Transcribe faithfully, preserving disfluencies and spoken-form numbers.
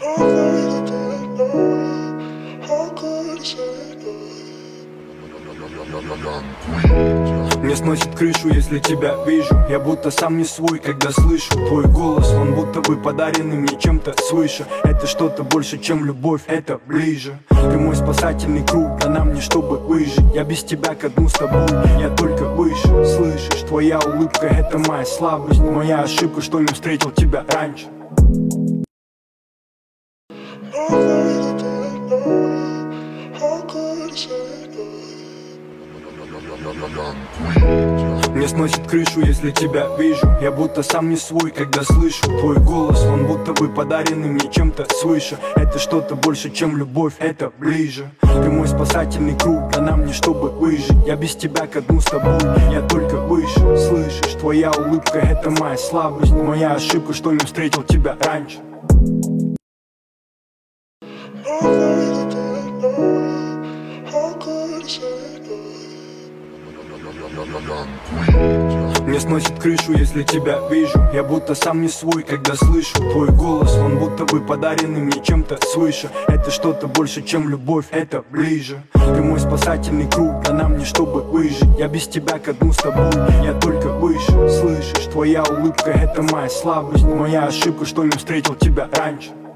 How could it not? How could it say no? Мне сносит крышу, если тебя вижу. Я будто сам не свой, когда слышу твой голос. Он будто бы подаренный мне чем-то свыше. Это что-то больше, чем любовь, это ближе. Ты мой спасательный круг, дана мне, чтобы выжить. Я без тебя ко дну с тобой, я только выше. Слышишь, твоя улыбка — это моя слабость. Моя ошибка, что не встретил тебя раньше. How could it not? How could it say no? Мне сносит крышу, если тебя вижу. Я будто сам не свой, когда слышу твой голос. Он будто бы подаренный мне чем-то свыше. Это что-то больше, чем любовь, это ближе. Ты мой спасательный круг, дана мне, чтобы выжить. Я без тебя ко дну с тобой, я только выше. Слышишь, твоя улыбка — это моя слабость. Моя ошибка, что не встретил тебя раньше. How could it not? How could it say no? Мне сносит крышу, если тебя вижу. Я будто сам не свой, когда слышу твой голос. Он будто бы подаренный мне чем-то свыше. Это что-то больше, чем любовь, это ближе. Ты мой спасательный круг, дана мне, чтобы выжить. Я без тебя ко дну с тобой, я только выше. Слышишь, твоя улыбка — это моя слабость. Моя ошибка, что не встретил тебя раньше.